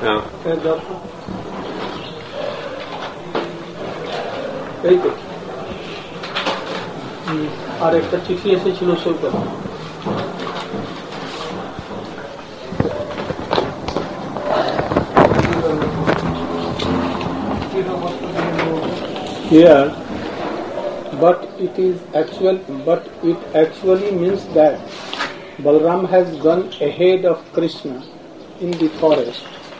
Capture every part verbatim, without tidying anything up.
No. এই তো আর একটা চিঠি এসেছিল সৈকত here, but it is actual, but it actually means that Balram has gone ahead of Krishna in the forest.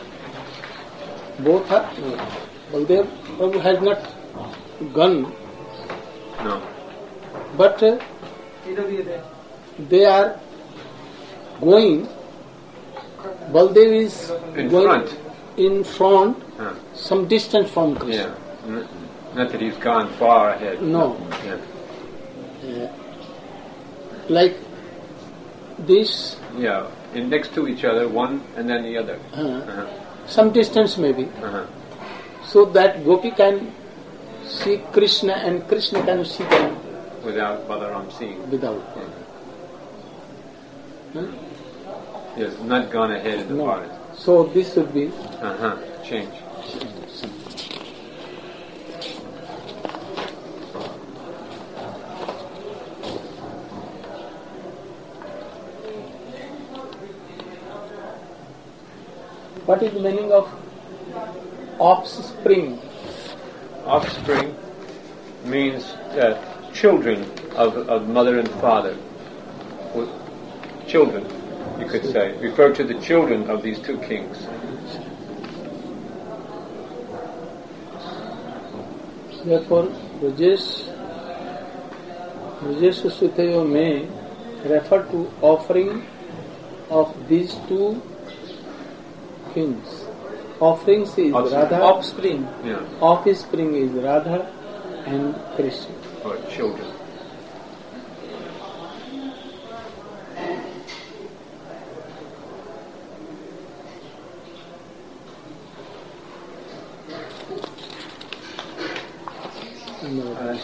Both are no. Baldev Prabhu has not gone. No. But uh, they are going. Baldev is in going front. in front, Huh. some distance from Krishna. Yeah. N- Not that he's gone far ahead. No. Yeah. Yeah. Like this, Yeah. In next to each other, one and then the other. uh, Uh-huh. some distance maybe, Uh-huh. so that Gopi can see Krishna and Krishna can see them Without Balaram seeing. without. Huh? Yes, not gone ahead in the No. forest. So this should be Uh-huh. Change. what is the meaning of offspring? Offspring means uh, children of, of mother and father. Well, children, you could say. Refer to the children of these two kings. Therefore, Rajesh, Rajesh Sutayo may refer to offering of these two kings. Offerings is Offspring. Radha. Offspring. Yeah. Offspring is Radha and Krishna. Or children. No.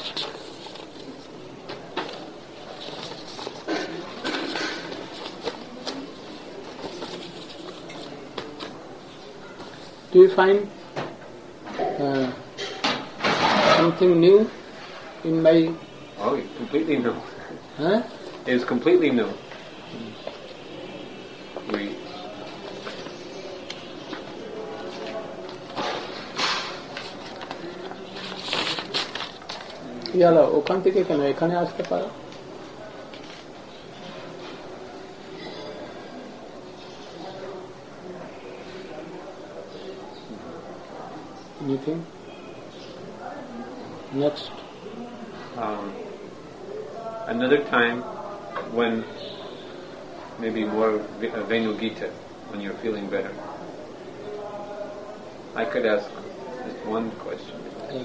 Do you find uh, something new in my? Oh, it's completely new. Huh? It's completely new. We ইয়ালা ওখান থেকে কেন এখানে আসতে পারো? Anything? Next. um, another time when maybe more V- uh, Venu Gita, when you're feeling better. I could ask just one question.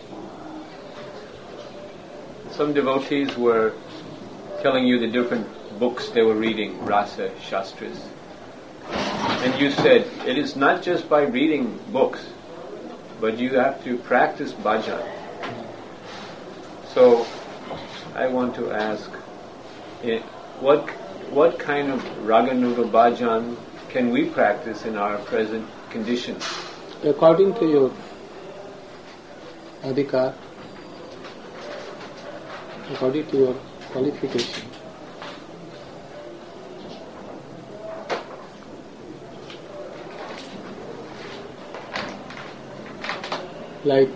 Some devotees were telling you the different books they were reading, Rasa, Shastras. And you said, it is not just by reading books, but you have to practice bhajan. So, I want to ask, eh, what what kind of Raganuga bhajan can we practice in our present conditions? According to your adhikar, according to your qualification, like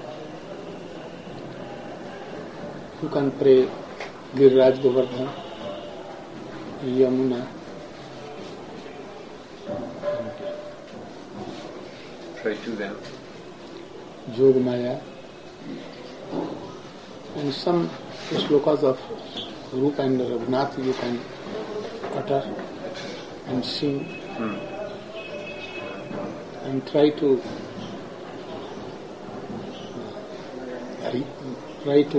you can pray Giriraj Govardhan, Yamuna, Pray to them. Jog Maya, and some shlokas of Rupa and Raghunath you can utter and sing Hmm. and try to try to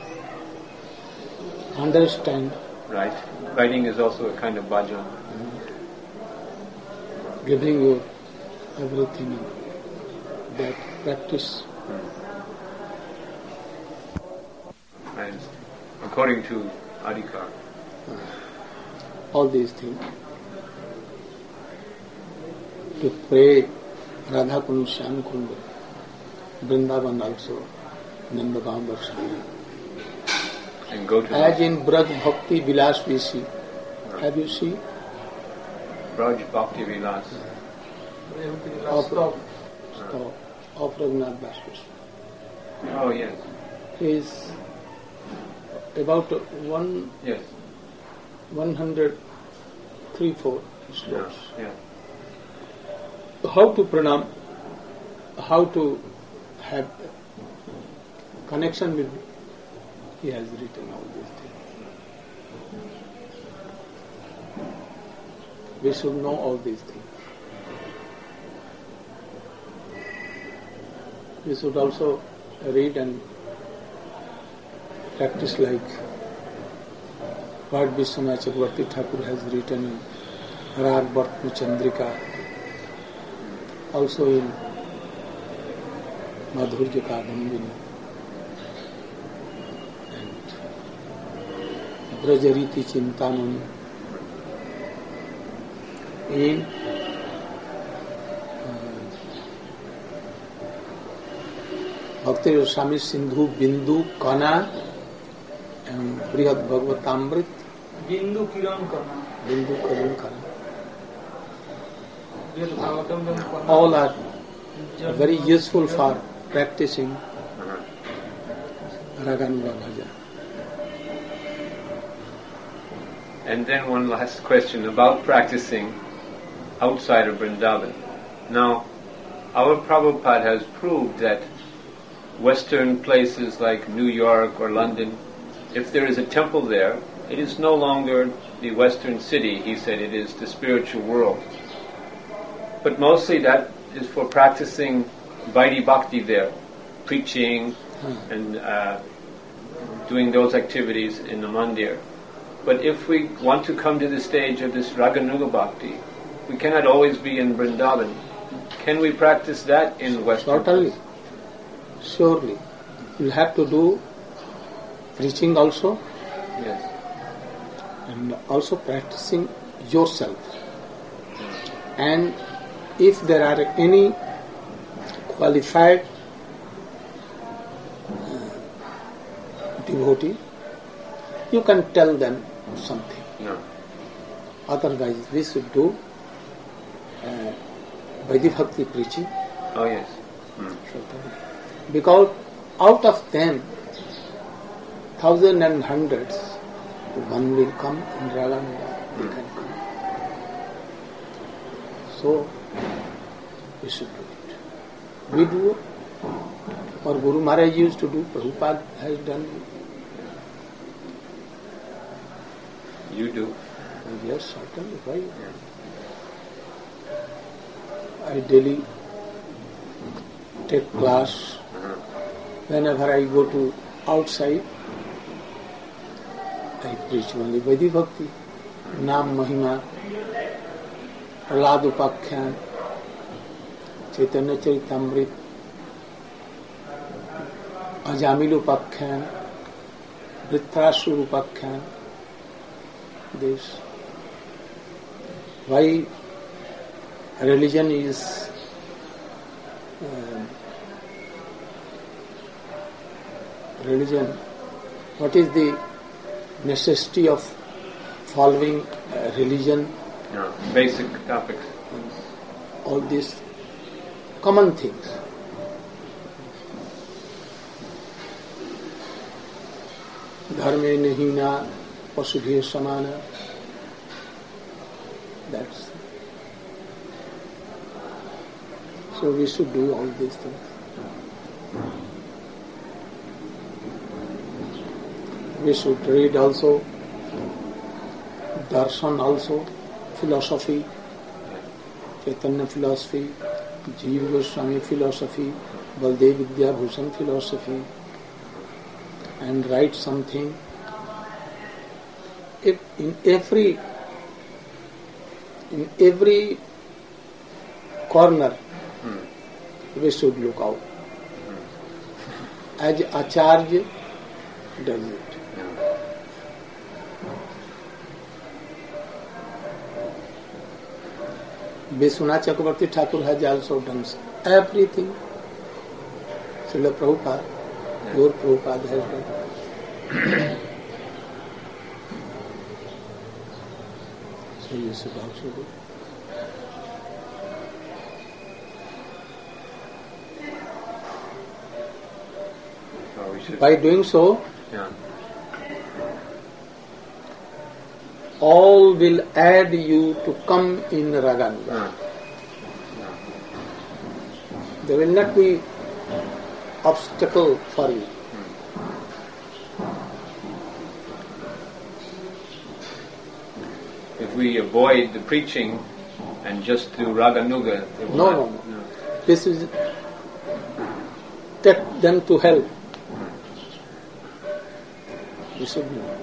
understand. Right. Writing is also a kind of bhajan. Giving you everything in that practice. And according to Adhikar. All these things. To pray Radha Kund, Shyam Kund, Vrindavan also, Nandagaon, Varsali. And go to As in Braj Bhakti Vilas we see. Have you seen? Braj Bhakti Vilas. Of, stop. Of Raghunath Das Goswami. Oh yes. He is about one, Yes. one hundred three, four slokas. Yeah. yeah. How to pranam, how to have connection with, he has written all these things. We should know all these things. We should also read and practice like what Vishwanath Chakravarti Thakur has written in Harar Bhartma Chandrika, also in Madhurya Kadambini and Brajariti Chintamani, in Bhakti Rasami Sindhu Bindu Kana and Brihad Bhagavatamrit Bindu Kiran Kana. Bindu Kiran Kana. Brihad Bhagavatamrit Kana. All are very useful for practicing Raganuga Bhajan. And then one last question about practicing outside of Vrindavan. Now, our Prabhupada has proved that Western places like New York or London, if there is a temple there, it is no longer the Western city. He said it is the spiritual world. But mostly that is for practicing Vaidhi Bhakti there, preaching and uh, doing those activities in the mandir. But if we want to come to the stage of this Raganuga Bhakti, we cannot always be in Vrindavan. Can we practice that in Western? Certainly. Surely. You have to do preaching also. Yes. And also practicing yourself. And if there are any qualified uh, devotee, you can tell them something. No. Otherwise, we should do uh, Vaidhi Bhakti preaching. Oh yes. Hmm. Because out of them, thousands and hundreds, one will come in Raganuga, they can come. So, we should do it. We do it. Or Guru Maharaj used to do, Prabhupada has done it. You do. Yes, certainly. Why? I daily take class. Whenever I go to outside, I preach only Vaidhi Bhakti, Nam Mahima, Prahlad Upakhyan, Chaitanya Charitamrit, Ajamil Upakhyan, Vritrasur Upakhyan. This. Why religion is uh, religion, what is the necessity of following uh, religion? No. Basic topics. All these common things. Dharme nahina pasubhe samana. That's so we should do all these things. We should read also darshan also, philosophy, Chaitanya philosophy, Jiva Goswami philosophy, Baldev Vidya Bhushan philosophy, and write something. If in every in every corner hmm. we should look out. Hmm. As Acharya does it. Vishwanath Chakravarti Thakur has also done everything. Srila Prabhupada, Yeah. your Prabhupada has done. So you should also do. Oh, we should. By doing so, Yeah. all will add you to come in Raganuga. Uh, There will not be obstacle for you. if we avoid the preaching and just do Raganuga, it will No, not, no, no. This is take them to help. You should know.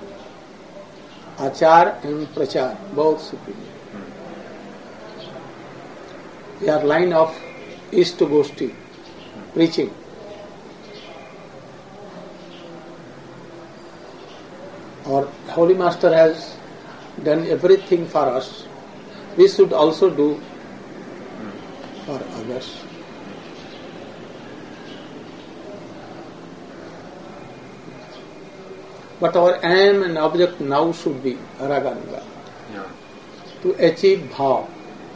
Achar and Prachar, both superior. They are line of East Goshti, preaching. Our Holy Master has done everything for us. We should also do for others. But our aim and object now should be Raganuga, Yeah. to achieve bhav.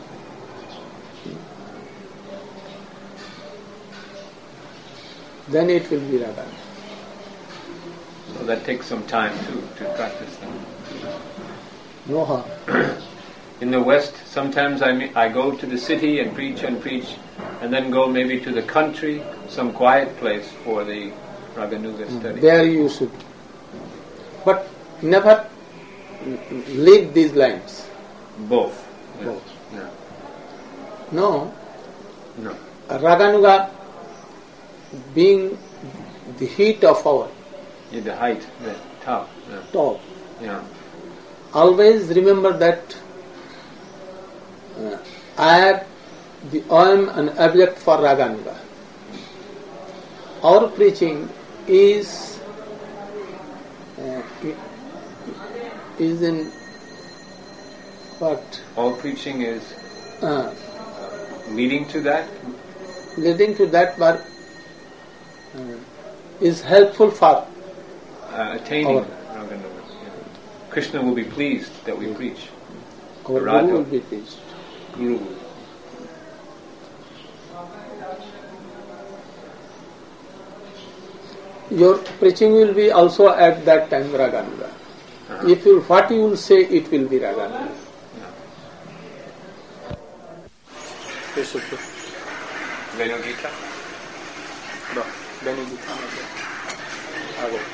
Then it will be Raganuga. So that takes some time too to practice them. No harm. In the West, sometimes I, me- I go to the city and preach and preach, and then go maybe to the country, some quiet place for the Raganuga study. There you should. But never leave these lines. Both. Yeah. Both. Yeah. No, No. Raganuga being the heat of our Yeah, the height, the top. Yeah. top. Yeah. Always remember that uh, I am the I am an object for Raganuga. Our preaching is uh, is in what All preaching is uh, leading to that. leading to that, but uh, is helpful for Uh, attaining Our- Raganuga. Yeah. Krishna will be pleased that we preach. our Radha. Guru will be pleased. Guru will. Your preaching will be also at that time Raganuga. Uh-huh. If you what you will say, it will be Raganuga. Yeah. Venugita? No, Benedicta. Okay.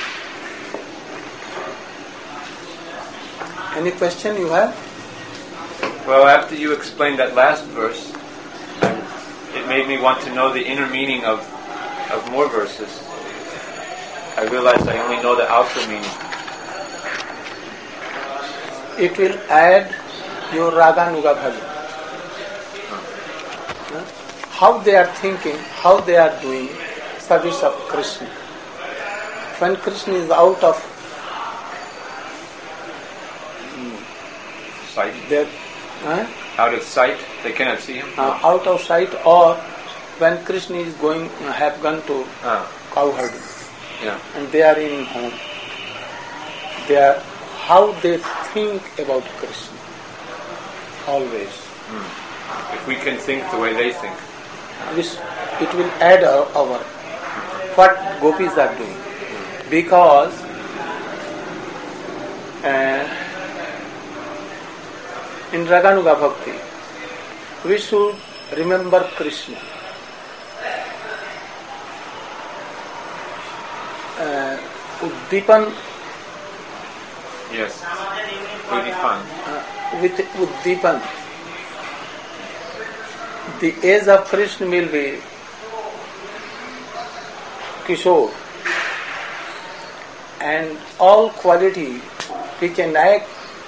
Any question you have? Well, after you explained that last verse, it made me want to know the inner meaning of, of more verses. I realized I only know the outer meaning. It will add your Raganuga bhajan. Huh? How they are thinking, how they are doing service of Krishna. When Krishna is out of Sight. their, huh? Out of sight, they cannot see him. uh, out of sight, or when Krishna is going, uh, have gone to Ah, cow herding, yeah. and they are in home. They are how they think about Krishna. Always, If we can think the way they think. this it will add our, our what gopis are doing, because uh, in Raganuga Bhakti we should remember Krishna. Uh, Uddipan, Yes. Udipan. uh, with Uddipan, the age of Krishna will be Kishore, and all quality which a Nayak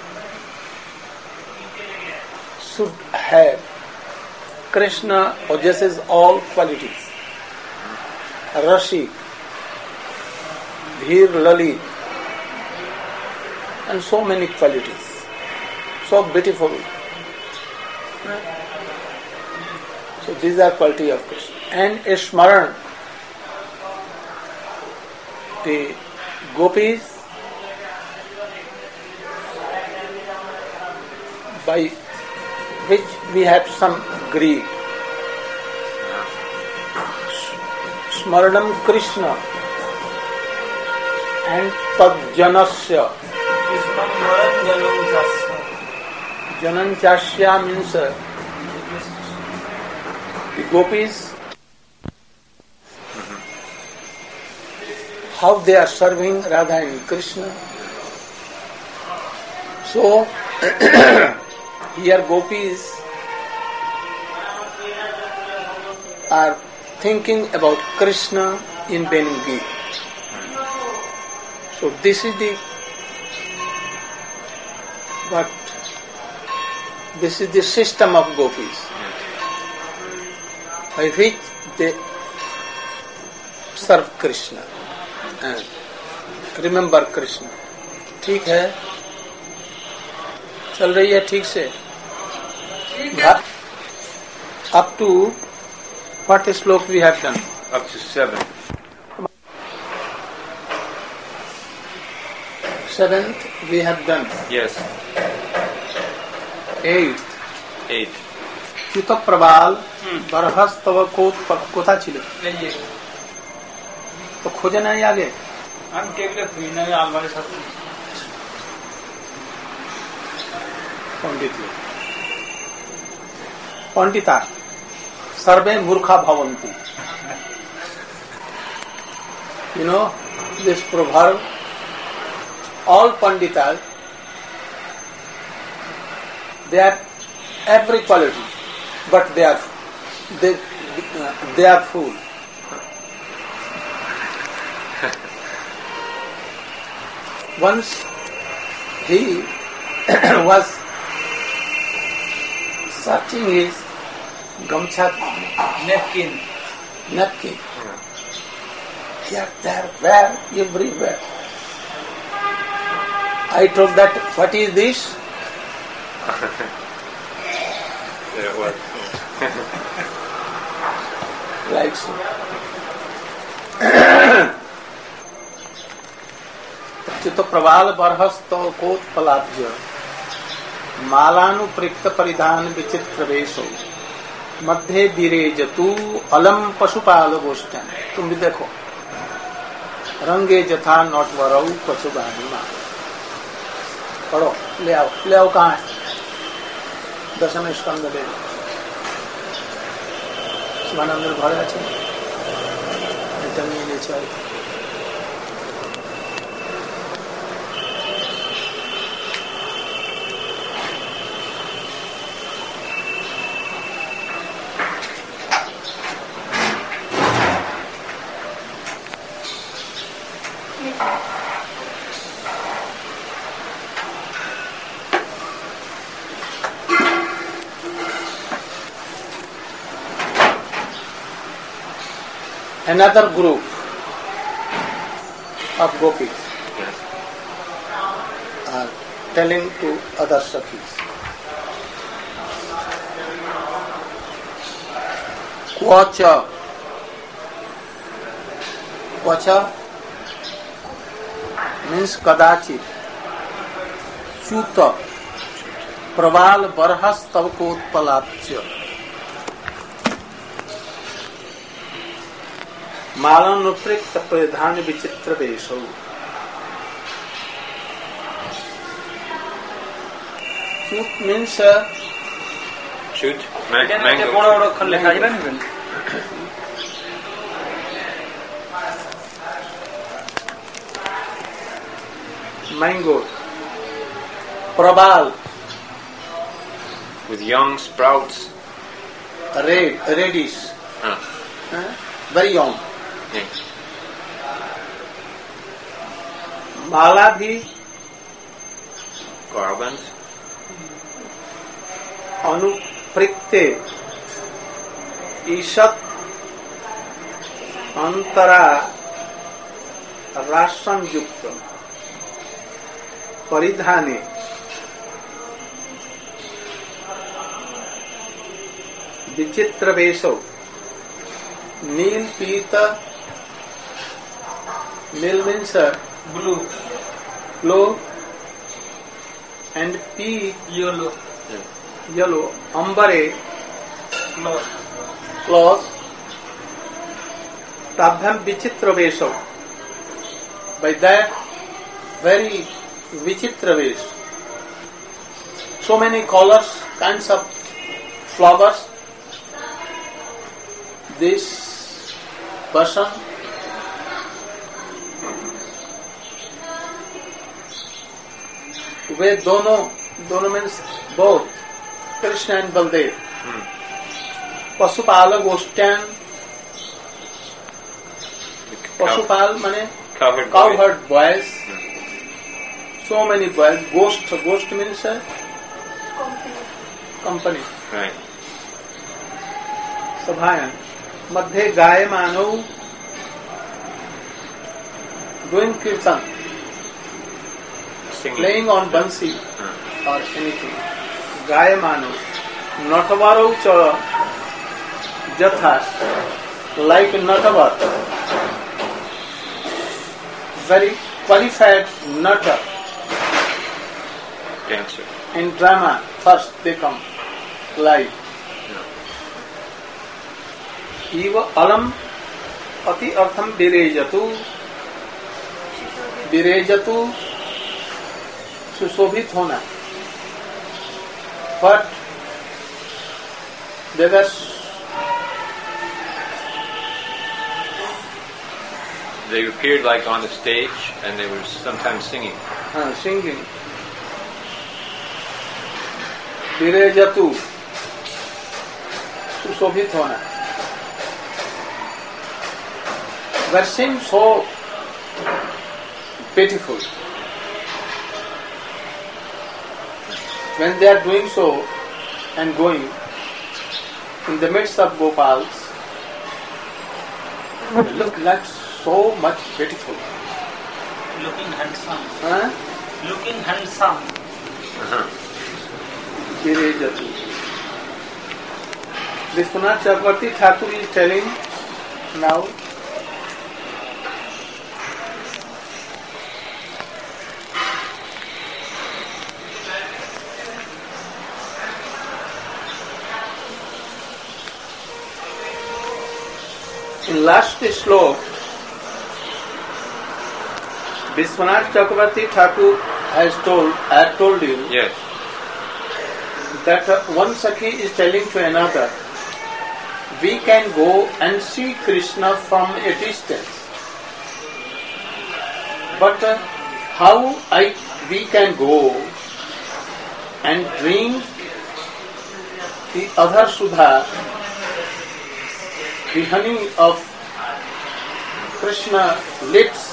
should have, Krishna possesses all qualities. Rashik, Dhir, Lalit, and so many qualities, so beautiful. So these are quality of Krishna. And a Smaran, the gopis, by which we have some greed. Smaranam Krishna and Tadjanasya. Jananchasya means uh, the gopis, how they are serving Radha and Krishna. So, here gopis are thinking about Krishna in Bengi. So this is the but this is the system of gopis by which they serve Krishna and remember Krishna. ठीक है, चल रही है ठीक से. Up to what slok we have done? Up to seven. Seventh we have done. Yes. Eighth. Eight. च्युत प्रबाल बरहस्तव को कोथा छिले तो खोजे नहीं आगे. I'm taking a free now. Almari satu. पंडित लोग पंडिता सर्वे मूर्खा भवन्ति. You know this proverb. All panditas, they have every quality, but they are they they are fool. Once he was searching his gamcha Napkin. napkin. Here, there, where, everywhere. I told that, what is this? There it was. Like so. चित्त प्रवाल बरहस्त कोत्पलाभ्य मालानुप्रिक्त परिधान विचित्र वेशो मध्य विरेजतु अलम पशुपाल गोष्ठन. तुम भी देखो रंगे जथा नटवरऊ पशुबाणिमा. पढ़ो, ले आओ ले आओ. कहाँ है? दशम स्कंद ले लो. शिवानंद घरे আছে এটা নিয়ে নিয়েছে. Another group of gopis are telling to other sakhis, Quacha, Quacha means kadachit, Chuta, Praval Barhas Tavkot Palapcha. मालानुप्रिक्त परिधान विचित्र वेशो. Shoot means uh, Shoot. Man- Then mango. বড় বড় অক্ষর লেখা যাবে না? mango. Prabal, With young sprouts. red, reddish, Ah. huh? Very young. Yeah. माला भी Garlands. अनुप्रिक्ते ईशत अंतरा ration युक्त परिधाने विचित्र वेशो नील पीत नील means Blue. blue and pea Yellow. yellow ambare Cloth. cloth tabhyam vichitra vesho by that very vichitra vesh so many colors kinds of flowers this person वे दोनों दोनों means both Krishna and Baldev पशुपाल गोष्ठ्यान पशुपाल माने cow herd boys so many boys गोष्ठ गोष्ठ means company सभायां मध्ये गायमानौ doing kirtan playing on bansi or anything. Gayamano, Natavaro cha jatha, like Natavar, very qualified Nata. Dancer. In drama, first they come live. Eva alam ati artham virejatu, virejatu. सुशोभित होना but they were they appeared like on the stage and they were sometimes singing uh, singing virejatu सुशोभित होना were seemed so beautiful. When they are doing so and going in the midst of Gopals, they look like so much beautiful. Looking handsome. Huh? Looking handsome. Virejatu. Vishwanath Chakravarti Thakur is telling now. In last slok, Vishwanath Chakravarti Thakur has told, I have told you, yes, that uh, one Sakhi is telling to another, we can go and see Krishna from a distance. But uh, how I we can go and drink the other Sudha, the honey of Krishna lips,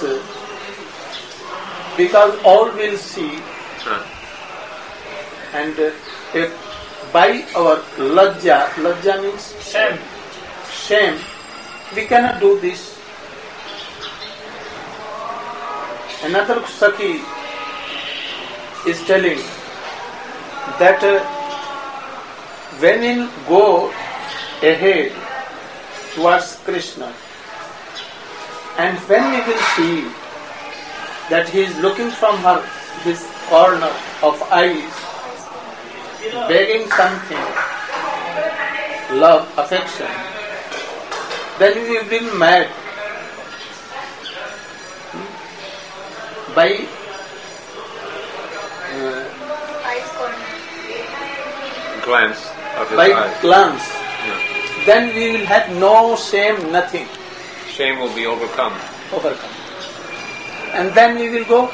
because all will see, and uh, if by our lajja, lajja means Shame. shame, we cannot do this. Another Sakhi is telling that uh, when we go ahead towards Krishna, and when we will see that he is looking from her this corner of eyes, begging something, love, affection, then we will be mad. By uh, glance of his by eyes. glance, Yeah. then we will have no shame, nothing, Shame will be overcome. overcome. And then we will go.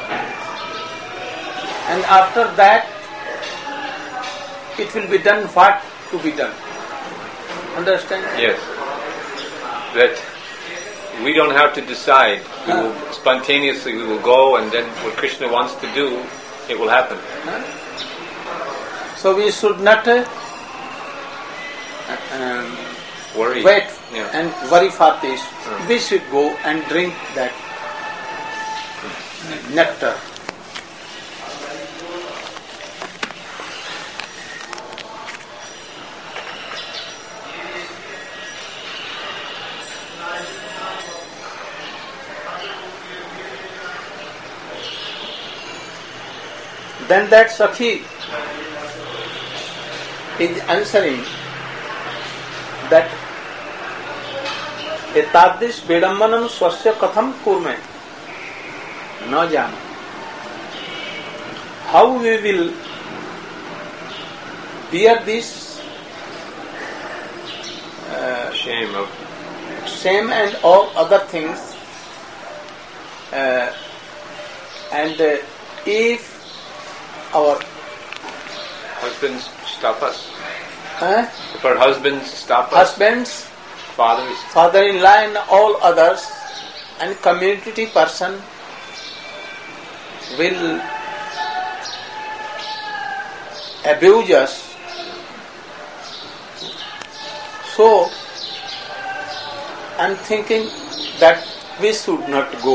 And after that, it will be done what to be done. Understand? Yes. That we don't have to decide. We will spontaneously we will go, and then what Krishna wants to do, it will happen. Huh? So we should not uh, um, Worry. wait Yeah. and worry for this. Hmm. We should go and drink that nectar. Then that Sakhi is answering that एतादृश विडम्बनम स्वस्य कथम कुर्मे न जान. How we will bear this uh, shame of shame and all other things, uh, and uh, if our husbands stop us, uh, if our husbands stop us, husbands, fathers, father-in-law and all others and community person will abuse us, so I am thinking that we should not go.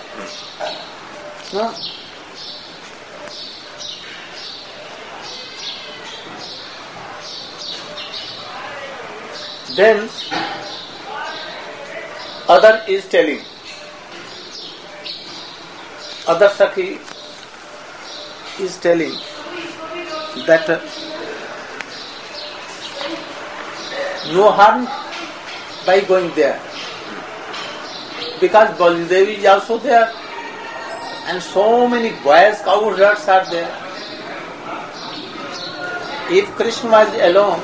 No? Then other is telling, other Sakhi is telling that uh, no harm by going there, because Baladevi is also there and so many boys, cow herds are there. If Krishna was alone,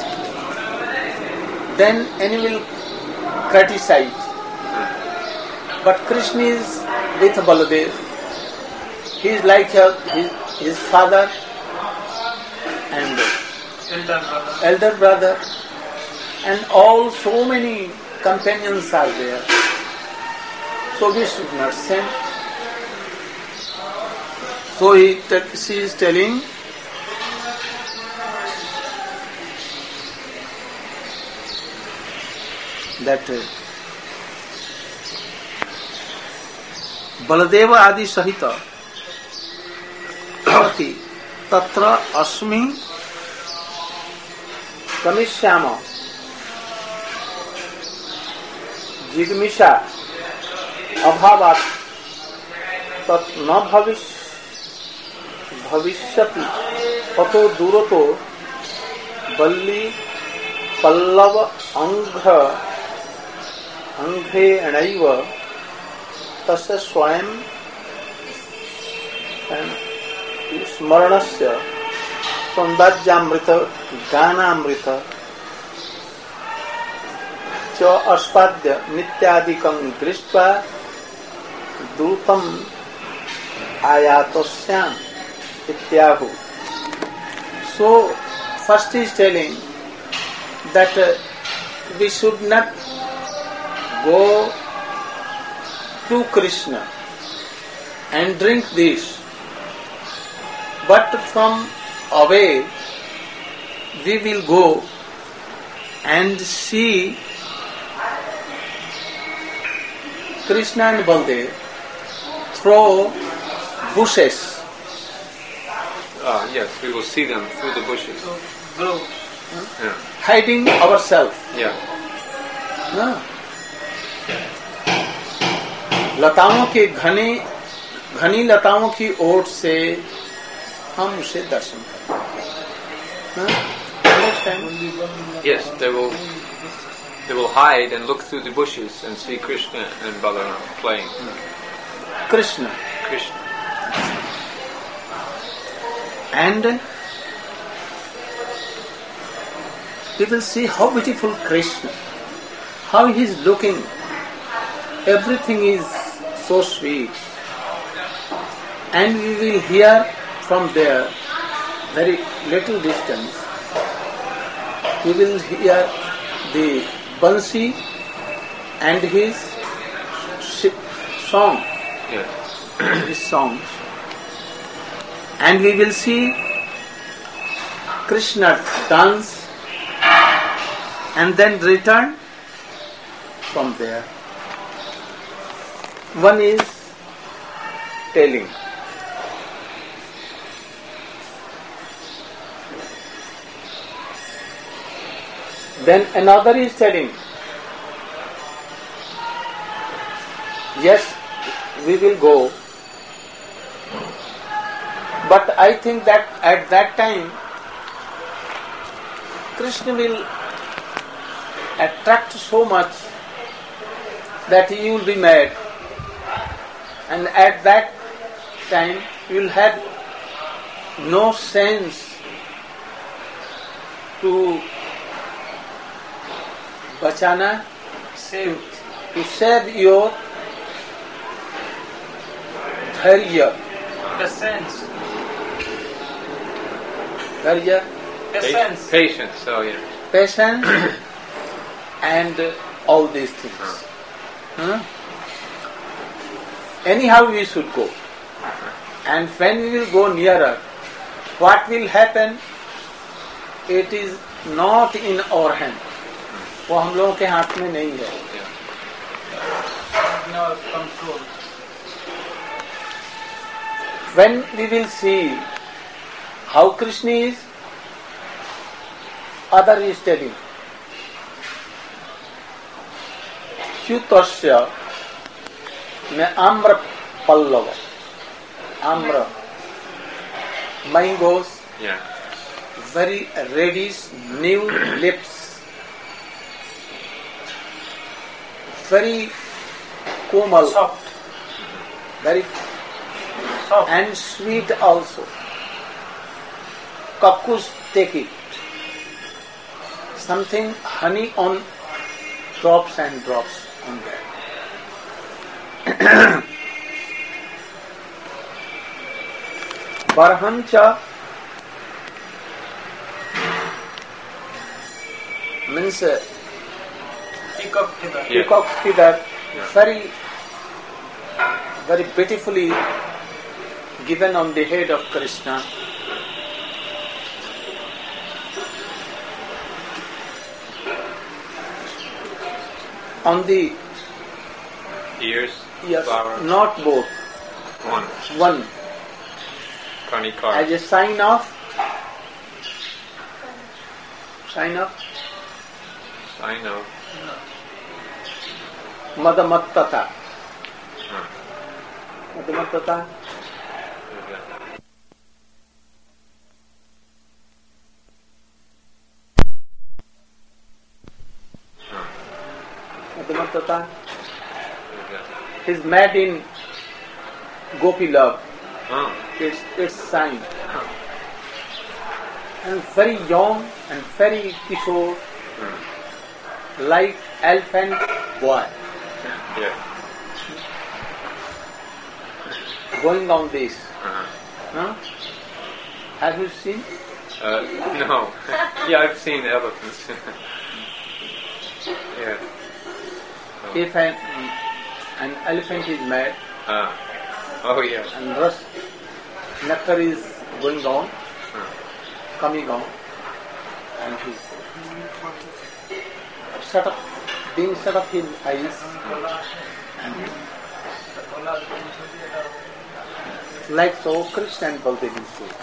then any will criticize. But Krishna is with Baladev. He is like his, his father and elder brother. elder brother, and all so many companions are there. So we should not send. So he, she is telling that uh, Baladeva adi sahita bhavati tatra asmi kamishyama jigmisha abhavat tat na bhavish bhavishyati tato durato balli pallava angha anghe anaiva tasya swayam स्मरणस्य सौंदर्यामृत गानामृत च अस्पाद्य नित्यादिकं दृष्ट्वा द्रुतम आयातस्याम इत्याहु. So first is telling that uh, we should not go to Krishna and drink this, but from away we will go and see Krishna and Baldev through bushes. Ah, yes, we will see them through the bushes. Grow. Yeah. Hiding ourselves. Yeah. ना लताओं के घने घनी लताओं की ओट से हम उसे दर्शन करें. Yes, they will. They will hide and look through the bushes and see Krishna and Balaram playing. Krishna. Krishna. And we will see how beautiful Krishna, how he is looking. Everything is so sweet. And we will hear from there, very little distance, we will hear the Bansi and his song, Yes. his songs. And we will see Krishna dance and then return from there. One is telling. Then another is telling. Yes, we will go, But I think that at that time, Krishna will attract so much that he will be mad. And at that time, you will have no sense to bachana, Save. to save your dharya. The sense. Dharya, The Pa- sense. Patience, oh yeah. patience, and uh, all these things. Huh? Anyhow, we should go. And when we will go nearer, what will happen? It is not in our hand. वो हम लोगों के हाथ में नहीं है. In our control. When we will see how Krishna is, other is telling. Chutasya me amra pallava. Amra. Mangoes, Yeah. very reddish, new lips. Very komal, Soft. very Soft. and sweet also. Kakus take it. Something honey on drops and drops on that. Barhancha means uh, Peacock feather. Yeah. peacock feather, Yeah. very, very beautifully given on the head of Krishna. On the Ears, yes, flower, not both, one. one Karnikar. as a sign of sign of I know. madamattata. Huh. Madamattata. Madamattata is mad in gopi love. Oh. It's its sign. And very young and very kishore, like elephant boy, Yeah. going on this. Uh-huh. Huh? Have you seen? Uh, no. Yeah, I've seen elephants. Yeah. Oh. If an, an elephant is mad Ah. Oh, yeah. and rust, nectar is going on, Huh. coming on, and he shut up, being shut up his eyes, and like so Krishna and Baldev is so.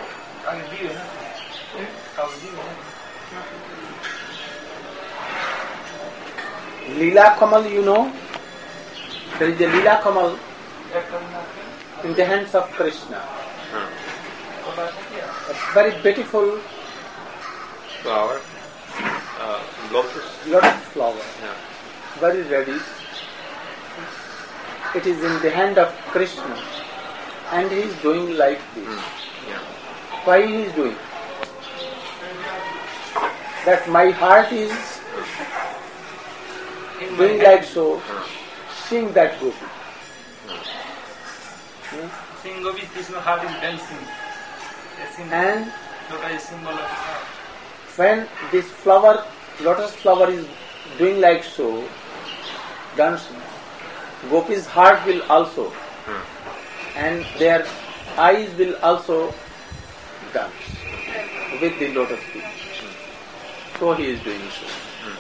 Leela Kamal, you know, there is a Leela Kamal in the hands of Krishna. Huh. A very beautiful Flower. Uh, lotus. lotus flower, Yeah. very reddish. It is in the hand of Krishna, and he is doing like this. Mm. Yeah. Why he is doing? That my heart is In my doing hand. like so, sing that gopi. Hmm? Sing Gopi Krishna heart is dancing. Yes, in And Lotus is symbol of his heart. when this flower, lotus flower is doing like so, dancing, gopi's heart will also, Hmm. and their eyes will also dance with the lotus feet. So he is doing so.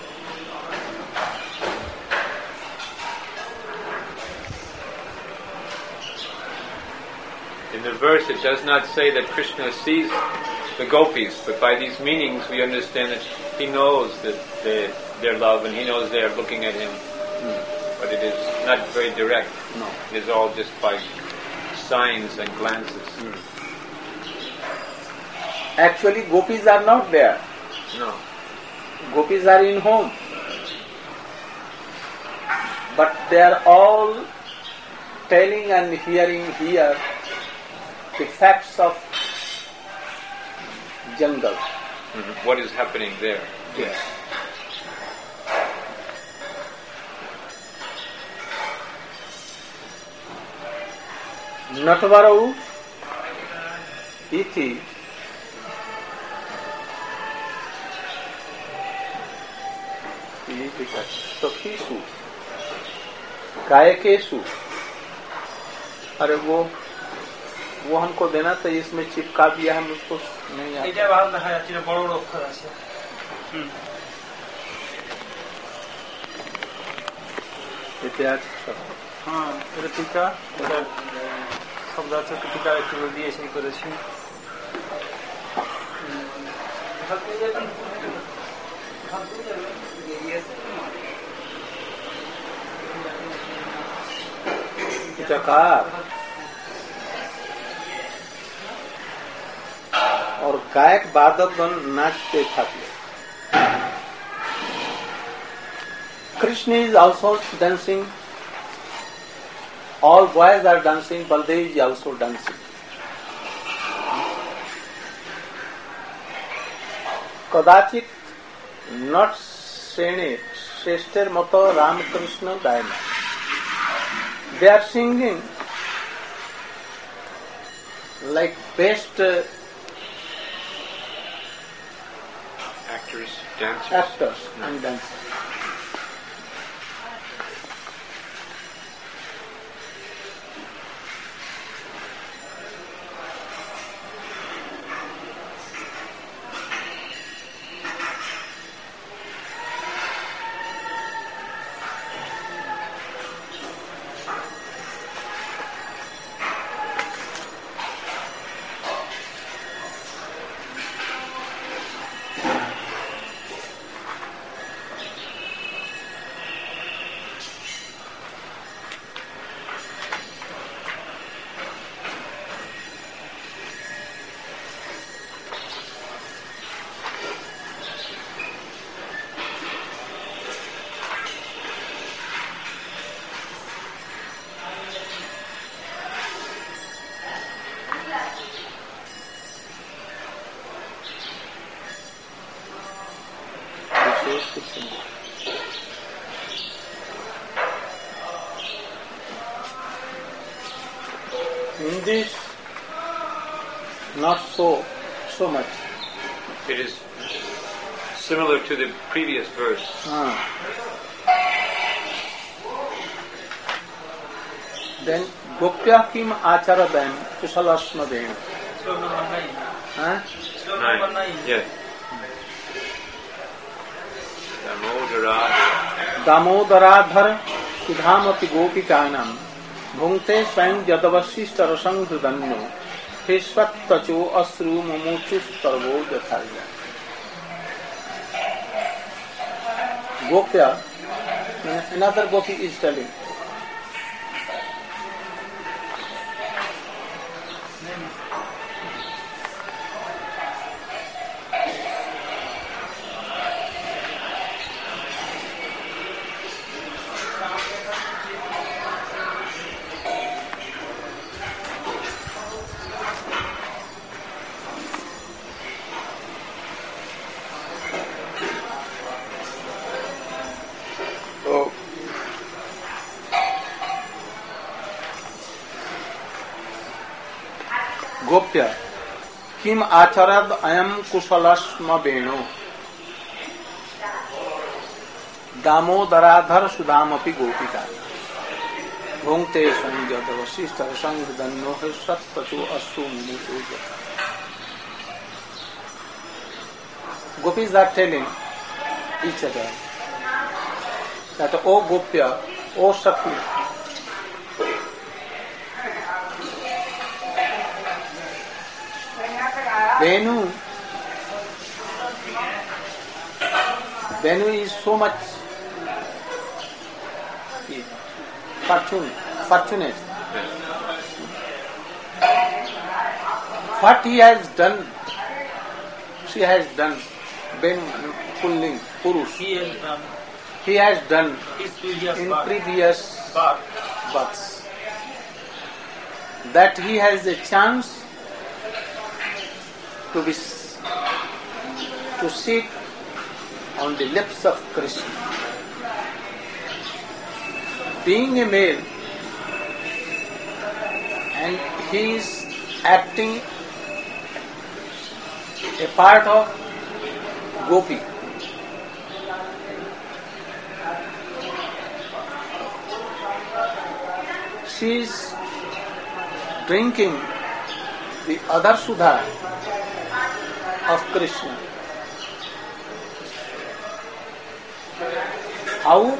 In the verse, it does not say that Krishna sees the gopis, but by these meanings we understand that he knows that they, their love and he knows they are looking at him. But it is not very direct. No. It is all just by signs and glances. Actually, gopis are not there. No. Gopis are in home. But they are all telling and hearing here the facts of jungle. Mm-hmm. What is happening there? Yes. Natvarau iti सखीसु गायकेशु। अरे वो वो हमको देना तो इसमें चिपका दिया है, मुझको नहीं आता। এটা ভালো দেখা যাচ্ছে, এটা বড় বড় অক্ষর আছে। হুম इतिहास হ্যাঁ এটা টিকা, এটা শব্দ আছে, টিকা একটু দিয়ে সেই করেছি। चकार और गायक वादक गण नाचते थे। Krishna is also dancing. All boys are dancing. Baldev is also dancing. कदाचित नट श्रेणी श्रेष्ठेर मतो रामकृष्ण गायन। They are singing like best uh, Actors, dancers. actors No. and dancers. In this, not so so much. It is similar to the previous verse. Ah. Then Gopya kim acharadayan kusalasmadena. শ্লোক নম্বর নাই, Huh? শ্লোক নম্বর নাই। Yes. Damodara. दामोदराधर सुधामपि गोपिकानां भुंक्ते स्वयं यदवशिष्ट रसंहृदन्यो हिस्वत्तचो अश्रु मुमुचुस्तर्वो यथार्य। Gopya, another gopi is telling, गोप्य किम आचरद अयम कुशलस्म वेणु दामोदराधर सुधामपि गोपिका भुंक्ते संयत वशिष्ठ संहृदन्यो सत्तचो अश्रु मुमुचो। Gopis are telling each other that, O Gopya, O Sakhi, Venu, Venu is so much fortunate, fortunate. What he has done she has done, Venu, Pulling, Purush, He has done he has done his previous in birth. previous birth. births, that he has a chance to be to sit on the lips of Krishna. Being a male, and he is acting a part of Gopi. She is drinking the other Sudha of Krishna. How?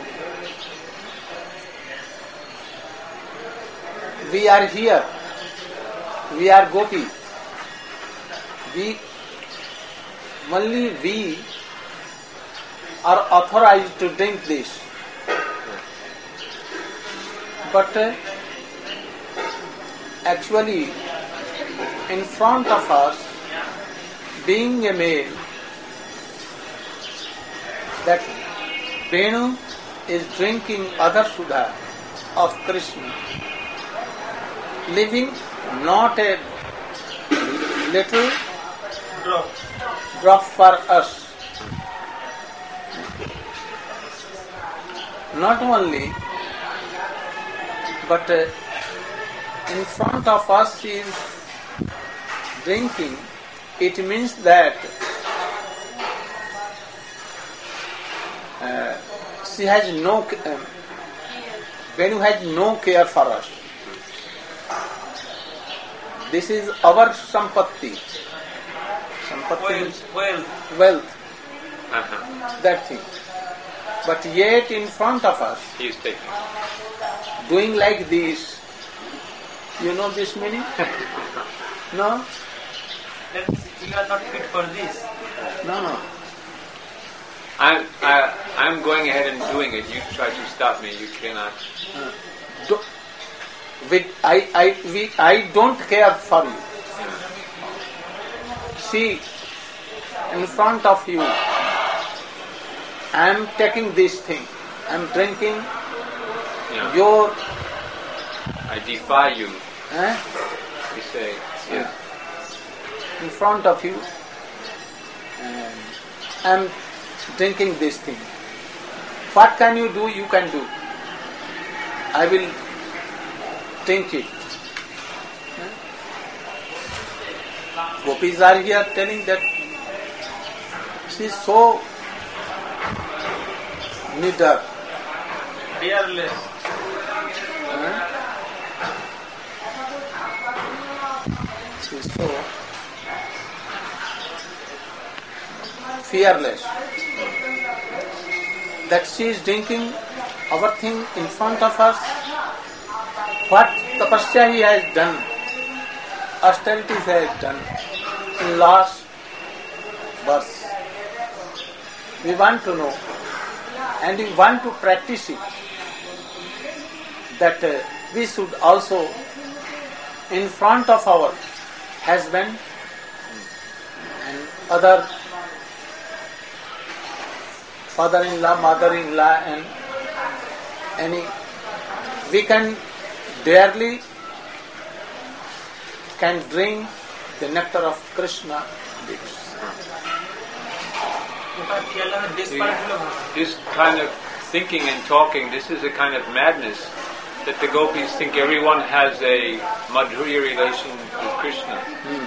We are here. We are Gopi. We, only we are authorized to drink this. But uh, actually, in front of us, being a male, that Venu is drinking other Sudha of Krishna, leaving not a little Drop. drop for us. Not only, but uh, in front of us she is drinking. It means that uh, she has no, uh, Venu has no care for us. This is our sampatti. Sampatti means Well, wealth, Uh-huh. that thing. But yet in front of us, He is taking. doing like this. You know this meaning? No? that you are not fit for this. No, no. I'm, I, I'm going ahead and doing it. You try to stop me. You cannot. Uh, do, with, I, I, we, I don't care for you. See, in front of you, I am taking this thing. I am drinking Yeah. your... I defy you. Eh? You say. Yeah. In front of you, and I am drinking this thing. What can you do? You can do. I will drink it. Eh? Gopis are here telling that she is so neater. Fearless. Eh? She is so fearless that she is drinking our thing in front of us. What tapasya he has done, austerities he has done in last verse. We want to know and we want to practice it, that uh, we should also in front of our husband and other father-in-law, mother-in-law and any, we can barely can drink the nectar of Krishna lips. This kind of thinking and talking, this is a kind of madness that the gopis think everyone has a madhurya relation with Krishna. Hmm.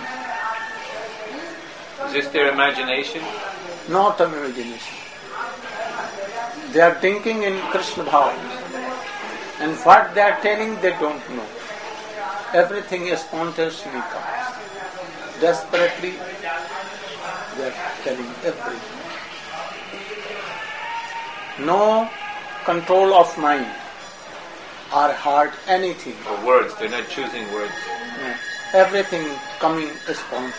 Is this their imagination? Not an imagination. They are thinking in Krishna Bhava. And what they are telling, they don't know. Everything is spontaneously comes. Desperately, they are telling everything. No control of mind or heart, anything. Or words, they're not choosing words. No. Everything coming spontaneously.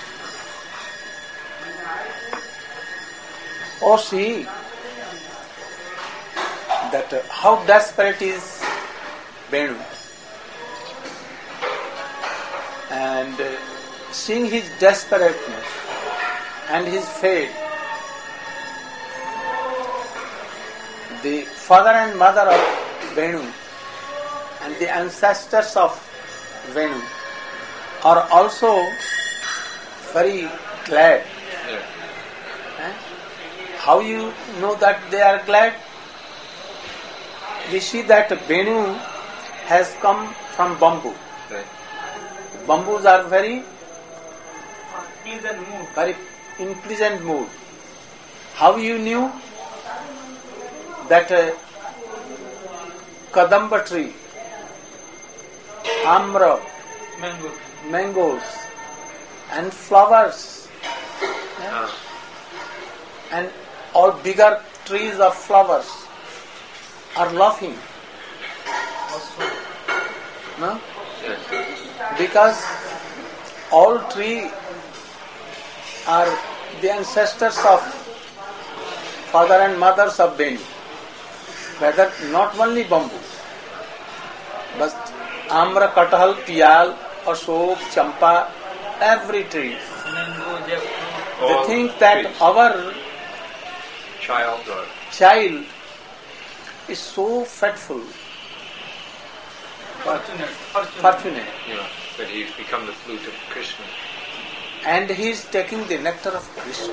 Oh, see that uh, how desperate is Venu, and uh, seeing his desperateness, and his fate, the father and mother of Venu and the ancestors of Venu are also very glad. Yeah. Eh? How you know that they are glad? We see that Venu has come from bamboo. Right. Bamboos are very, Pleasant mood. very in pleasant mood. How you knew that uh, Kadamba tree, Amra, Mango. mangoes and flowers Ah. and all bigger trees of flowers are laughing, Also. no? Yes. Because all three are the ancestors of father and mothers of Venu. Whether not only bamboo, but Amra, Kathal, Piyal, Ashok, Champa, every tree. Mango, jackfruit. They All think that trees. our Child or child is so fatful, Fortunate. Fortunate. fortunate, you know, that he's become the flute of Krishna. and he is taking the nectar of Krishna.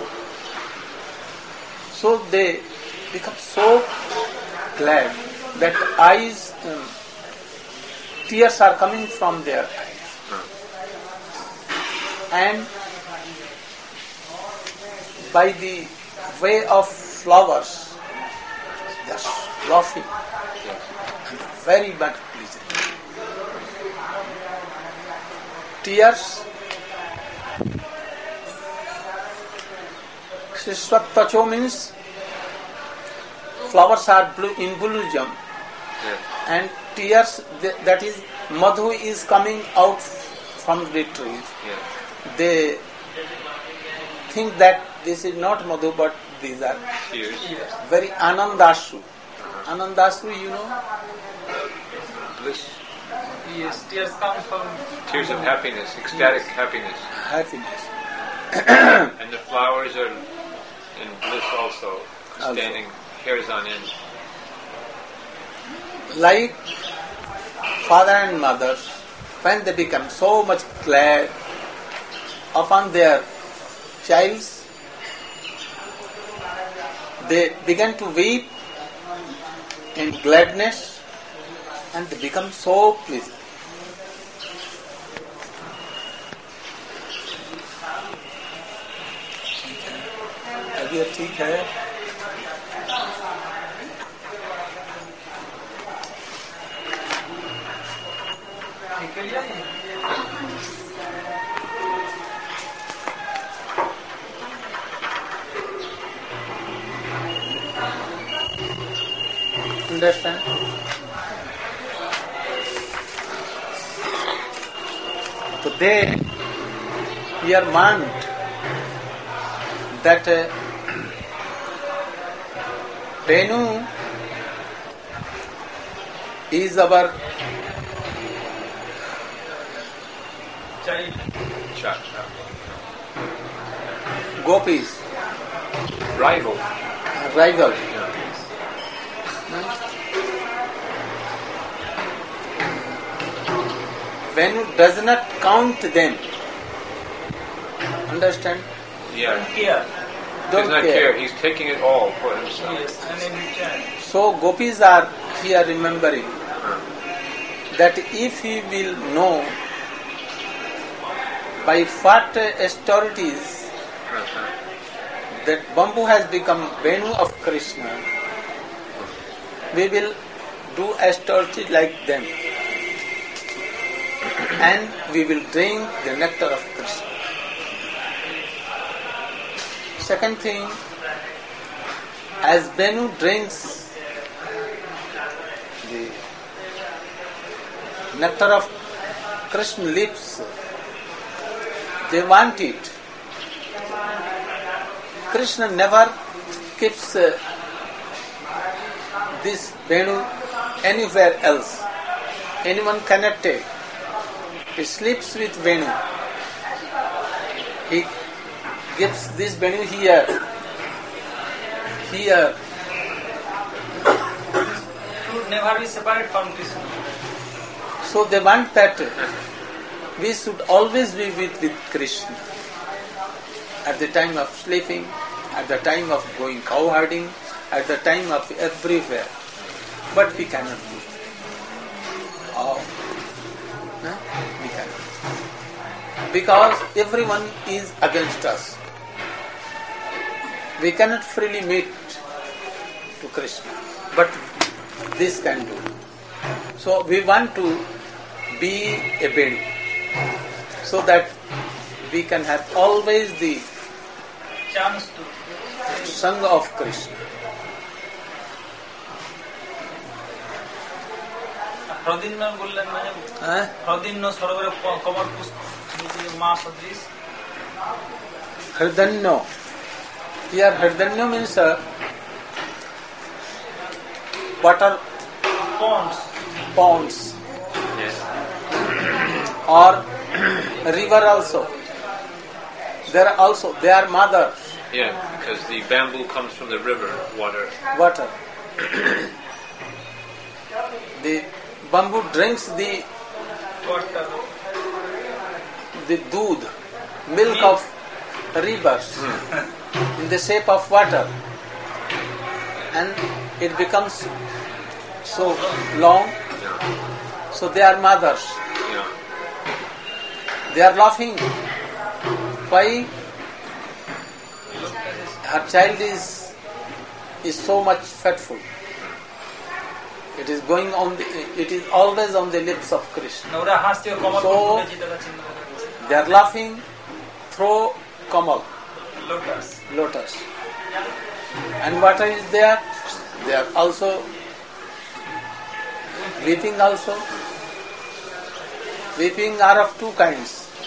So they become so glad that eyes, um, tears are coming from their eyes. And by the way of flowers, they are laughing and very much pleasant. Tears, Shiswatacho means flowers are blue in bloom, Yes. and tears, th- that is madhu is coming out from the trees. Yes. They think that this is not madhu, but these are Tears. Yes. very anandashu. Anandashu, you know, Bliss. Yes. Tears come from. Tears of happiness, ecstatic happiness. happiness. And the flowers are in bliss also, Also. standing hairs on end. Like father and mother, when they become so much glad upon their childs, they begin to weep in gladness and they become so pleased. अभी ठीक है. निकल जाए. Understand? So they here want that uh, Venu is our Child. Cha- gopis, rival. rival. Yeah. Venu does not count them. Understand? Yeah. Care. Don't Does not care. He's taking it all for himself. Yes. And every child. So gopis are here remembering that if he will know by what austerities Uh-huh. that bamboo has become Venu of Krishna, we will do austerity like them and we will drink the nectar of Krishna. Second thing, as Venu drinks the nectar of Krishna lips, they want it. Krishna never keeps uh, this Venu anywhere else. Anyone cannot take. He sleeps with Venu. He gives this Venu here, here. Should never be separate from Krishna. So they want that we should always be with, with Krishna. At the time of sleeping, at the time of going cow herding, at the time of everywhere. But we cannot do it. Oh. No? We cannot. Because everyone is against us. We cannot freely meet to Krishna. But this can do. So we want to be a Venu, so that we can have always the Chance to song of Krishna. হ্রদিন্ন বললেন না Huh? হ্রদিন্ন সরোবরে কমল পুষ্প মা সদৃশ Hridanyo. Here Hridanyo means uh, water ponds ponds Yes. or river also. There are also they are mother Yeah, because the bamboo comes from the river water. water. The bamboo drinks the water the dood, milk of rivers in the shape of water, and it becomes so long. So they are mothers. Yeah. They are laughing. Why? Her child is is so much fatful. It is going on the, it is always on the lips of Krishna. ওরা হাসছে কমল So- ফুলে যেটা চিহ্ন করেছে They are laughing through Kamal, lotus lotus. And water is there. They are also weeping also. Weeping are of two kinds.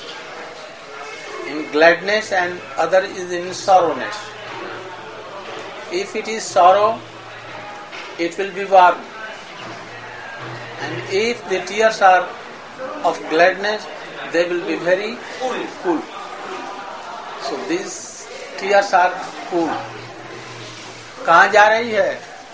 In gladness and other is in sorrowness. If it is sorrow, it will be warm. And if the tears are of gladness, they will be very cool. So these tears are cool. कहाँ जा रही है?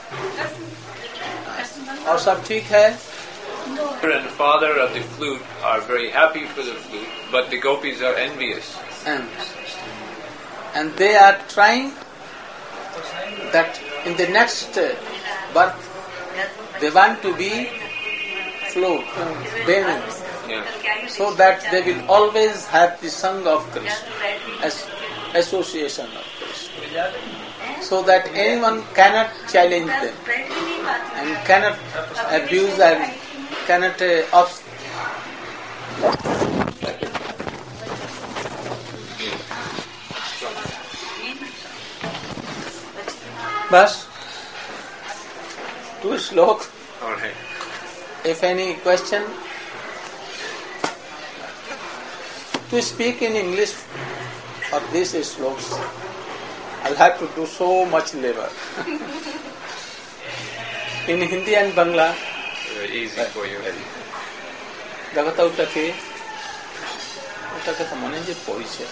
और सब ठीक है? Mother and father of the flute are very happy for the flute, but the gopis are envious. And and they are trying that in the next uh, birth they want to be flute, uh, Venu, Yeah. so that they will always have the song of Krishna, as association of Krishna, so that anyone cannot challenge them and cannot abuse and cannot uh, obst- बस two slok. All right. If any question, to speak in English for these sloks, I'll have to do so much labor. In Hindi and Bangla, Very easy for you. দেখো তো ওটাকে ওটাকে তো মনে যে পড়িছে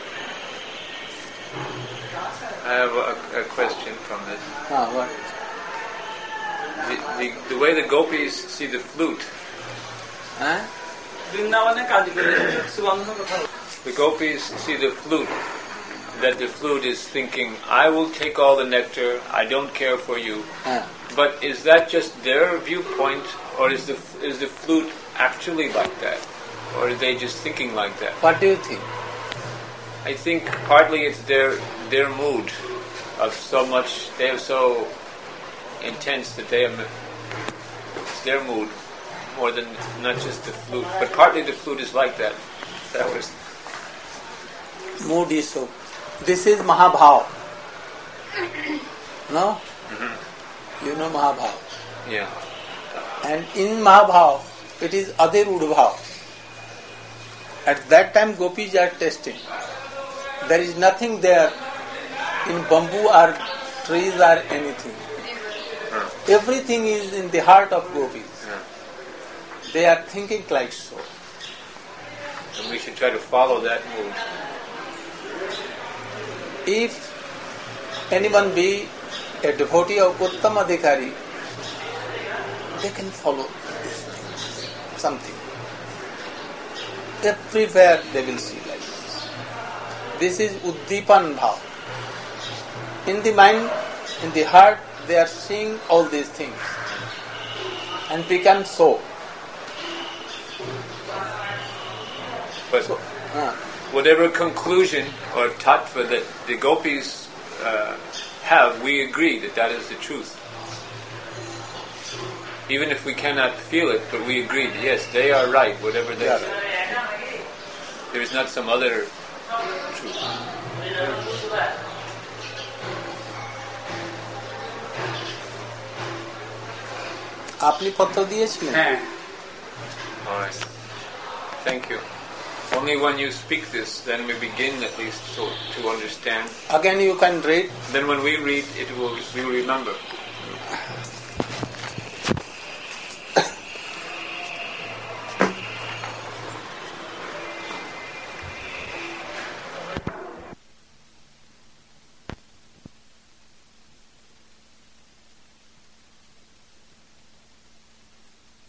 I have a, a question from this. হ্যাঁ what? The, the, the way the gopis see the flute, হ্যাঁ বৃন্দাবনে কাজ করে সুগন্ধ কথা the gopis see the flute, that the flute is thinking, I will take all the nectar, I don't care for you. হ্যাঁ But is that just their viewpoint, or is the is the flute actually like that? Or are they just thinking like that? what do you think? I think partly it's their their mood of so much, they are so intense that they are, it's their mood more than not just the flute. But partly the flute is like that. That was Mood is so. This is Mahabhav. No? You know Mahabhav. yeah. And in Mahabhav, it is Adirudbhav. At that time, gopis are testing. There is nothing there in bamboo or trees or anything. Everything is in the heart of gopis. Yeah. They are thinking like so. And we should try to follow that mood. if anyone be a devotee of Uttam Adhikari, they can follow something. Everywhere they will see like this. This is Uddipan Bhav. In the mind, in the heart, they are seeing all these things and become so. But so uh, whatever conclusion or tattva that the gopis uh, have, we agree that that is the truth. Even if we cannot feel it, but we agree, yes, they are right, whatever they say. There is not some other truth. আপনি পত্র দিয়েছিলেন? হ্যাঁ। All right. Thank you. Only when you speak this, then we begin at least to, to understand. Again you can read. Then when we read, it will we will remember.